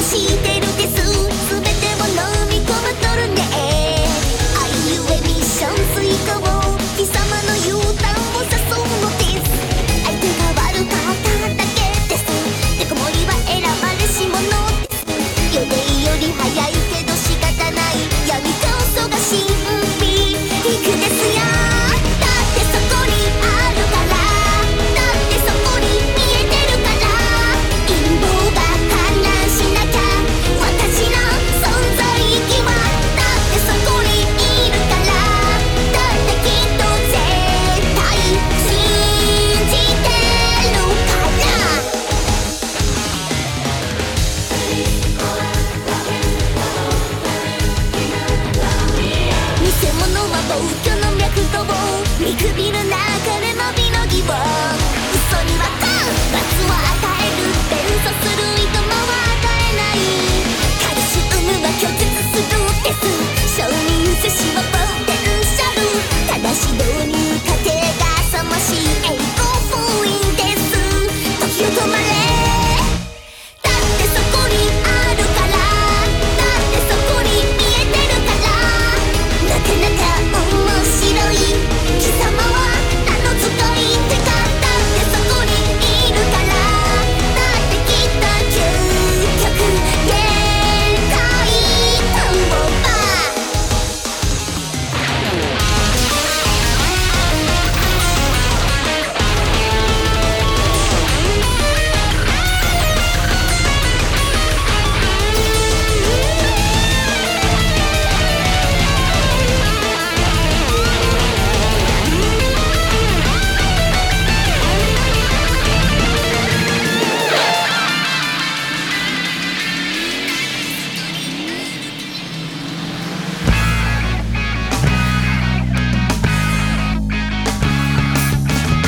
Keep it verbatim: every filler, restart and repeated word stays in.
してるです。全てを飲み込まとるね。愛ゆえミッション遂行、貴様の U ターンを誘うのです。相手が悪かっただけです。てこもりは選ばれし者です。予定より早いけど仕方ない、闇競争が神秘いくですよ。だってそこにあるから、だってそこに見えてるから。陰謀が観覧しなきゃ私の存在意義は、だってそこにいるから。だってきっと絶対信じてるから。偽物は暴挙